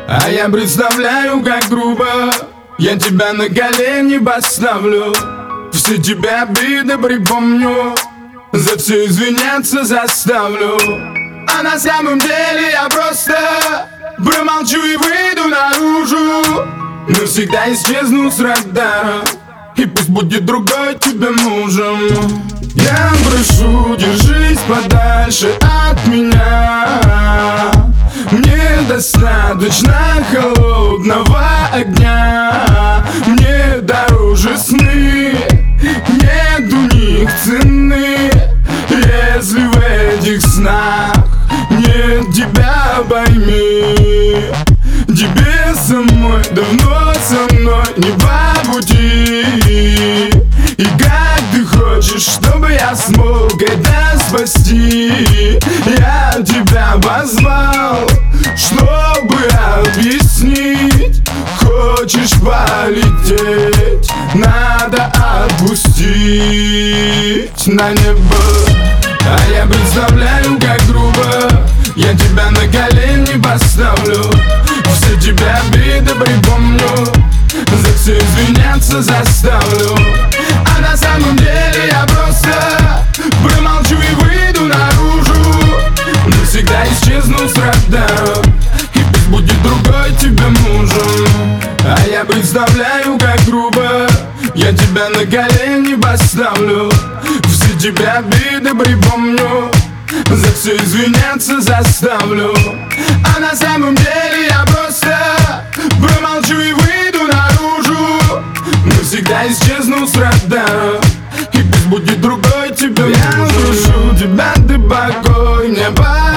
А я представляю, как грубо я тебя на колени поставлю. Все тебе обиды припомню, за все извиняться заставлю. А на самом деле я просто промолчу и выйду наружу. Навсегда исчезну с радара, и пусть будет другой тебе мужем. Я прошу, держись подальше от меня. Мне достаточно холодного огня. Мне дороже сны, нет у них цены. Если в этих снах нет тебя, пойми, тебе самой давно со мной не по пути. И как ты хочешь, чтобы я смог это спасти? Я тебя позвал, чтобы объяснить. Хочешь полететь, надо отпустить на небо. А я представляю, как грубо я тебя на колени поставлю. Все тебе обиды припомню, за все извиняться заставлю. А на самом деле я просто промолчу и выйду наружу. Навсегда исчезну с радара, и пусть будет другой тебе мужем. А я представляю, как грубо я тебя на колени поставлю. Все тебе обиды припомню, за все извиняться заставлю. А на самом деле я просто промолчу и выйду наружу. Навсегда исчезну с радара, и пусть будет другой тебе мужем. Я прошу тебя, ты покой мне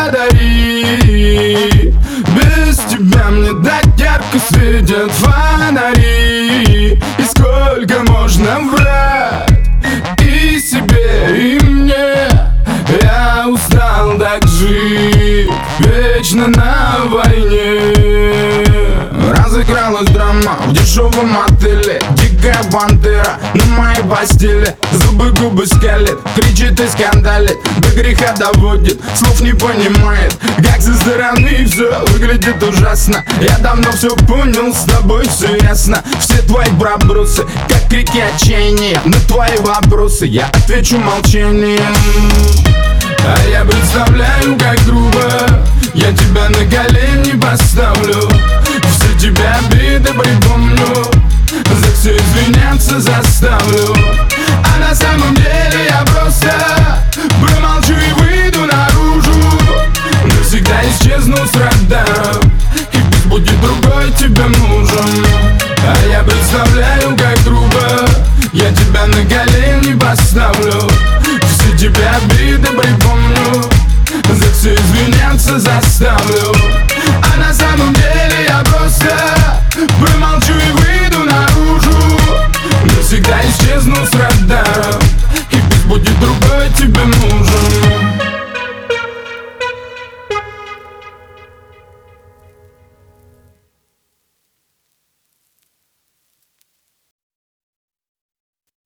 подари. Без тебя мне так ярко светят фонари. И сколько можно врать и себе, и мне. Я устал так жить вечно на войне. Разыгралась драма в дешевом отеле. Дикая пантера на моей постели. Зубы губы скалит, кричит и скандалит, до греха доводит, слов не понимает. Как со стороны все выглядит ужасно. Я давно все понял, с тобой все ясно. Все твои пробросы, как крики отчаяния. На твои вопросы я отвечу молчанием. А я представляю, как грубо я тебя на колени поставлю.